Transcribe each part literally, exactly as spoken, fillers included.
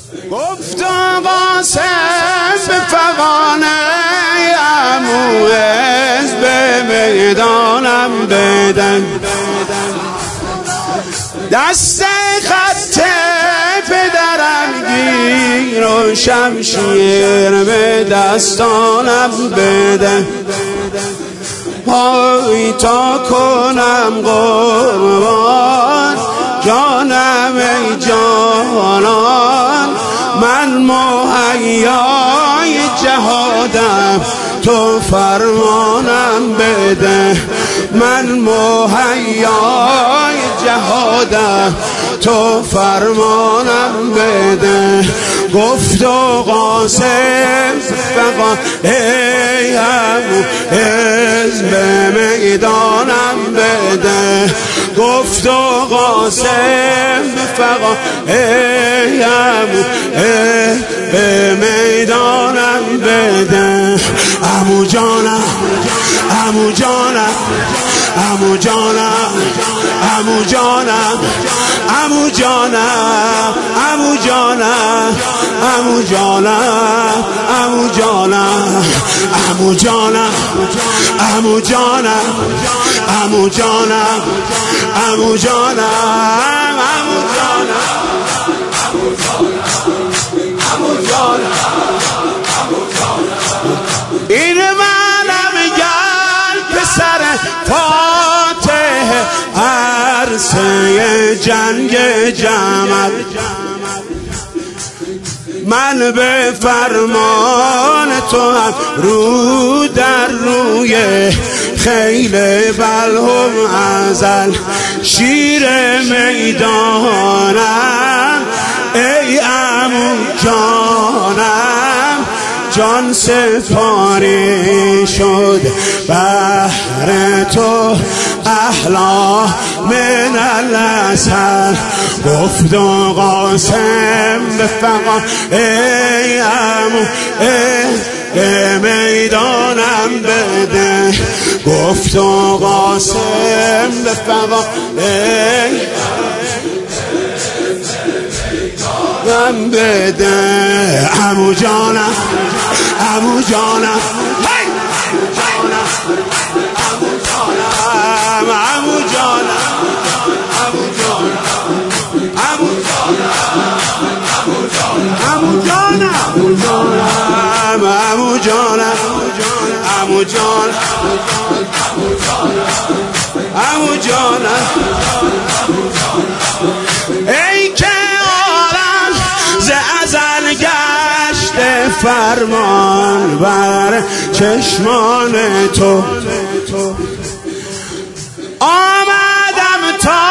گفت قاسم به فغانه عمو حزب میدانم بدن، دست خط پدرم گیر و شمشیر به دستانم بده، پای تا کنم قربان جانم ای جانان، من مهیای جهادم تو فرمانم بده، من مهیای جهادم تو فرمانم بده. گفت و قاسم فقط ای عمو حزب میدانم بده، گفت و قاسم فقط ای عمو حزب میدانم بده. عمو جانم عمو جانم عمو جانم عمو جانم عمو جانم عمو جانم عمو جانم عمو جانم عمو جانم عمو جانم عمو جانم عمو جانم عمو جانم این منم گل پسر فاتح عرصه جنگ جمل، من به فرمان تو هم رو در روی خیل بلهم ازل شیر میدانم ای عمو جانم، جان سپاری شد بهر تو احلا من الاسل. گفت و قاسم به فقط ای عمو ای میدانم بده، گفت و قاسم به فقط ای من بده. عمو جانم عمو جانم عمو جانم عمو جانم عمو جانم عمو جانم عمو جانم عمو جانم عمو جانم ای که عالم ز ازل گشت فرمان بر چشمان تو، آمدم تا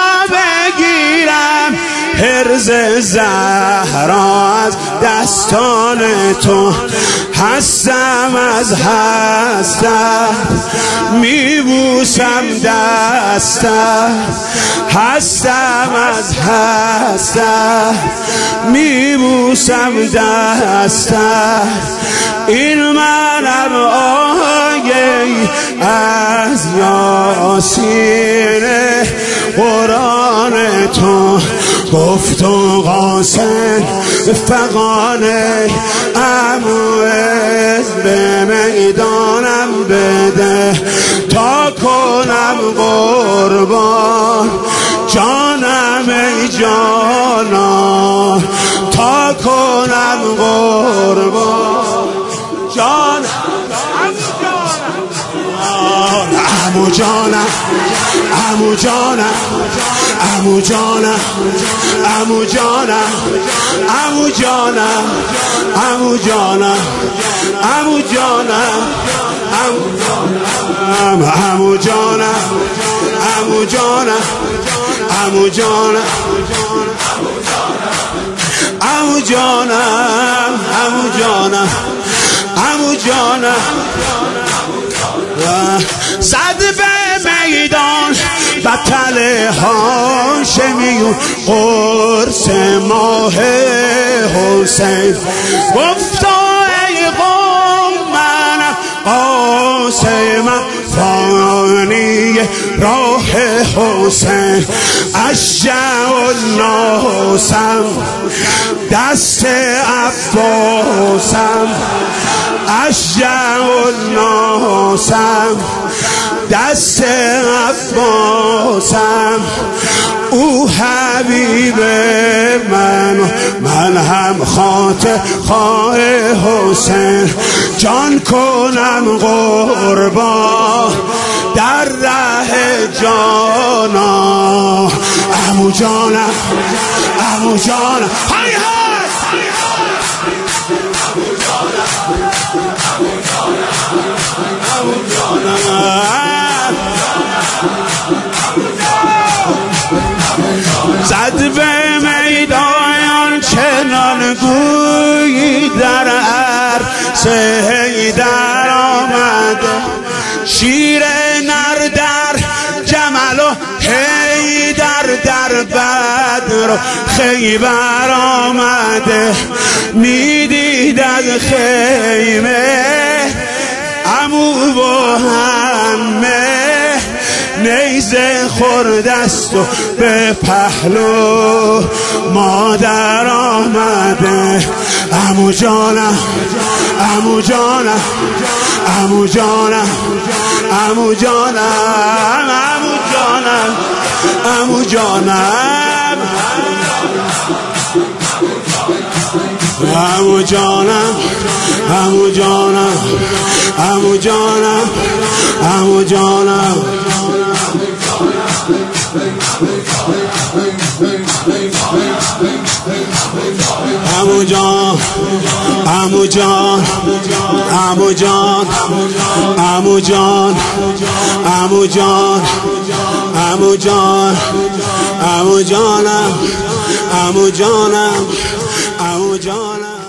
بگیرم حرز زهرا از دستان تو، هستم از هستم میبوسم دستم، هستم از هستم میبوسم دستم، این منم آیه از یاسین قرآن تو. گفت و قاسم فغانه عمو حزب میدانم بده، تا کنم قربان جانم ای جانان، تا کنم قربان جان عمو جانم عمو جانم عمو جانم عمو جانم عمو جانم عمو جانم عمو جانم عمو جانم عمو جانم عمو جانم عمو جانم عمو جانم عمو جانم زد به میدان بطل هاشمی قرص ماه حسین، گفتا ای قوم من قاسم فانی راه حسین، اشجع الناسم دست عباسم، اشجع الناسم دست عباسم، او حبیب من، من هم خاطر خواه حسین، جان کنم قربان در ره جانا، عمو جانم عمو جانم های های عمو جانم زد به میدان چنان گویی در عرصه حیدر آمده، شیر نر در جمل و حیدر در بدر و خیبر آمده، میدید از خیمه عمو و همه نیزه خوردست و به پهلو مادر آمده، عمو جانم عمو جانم عمو جانم عمو جانم عمو جانم عمو جانم عمو جانم عمو جانم عمو جانم عمو جانم عمو جان عمو جان عمو جان عمو جان عمو جان عمو جان عمو جانم عمو جانم عمو جانم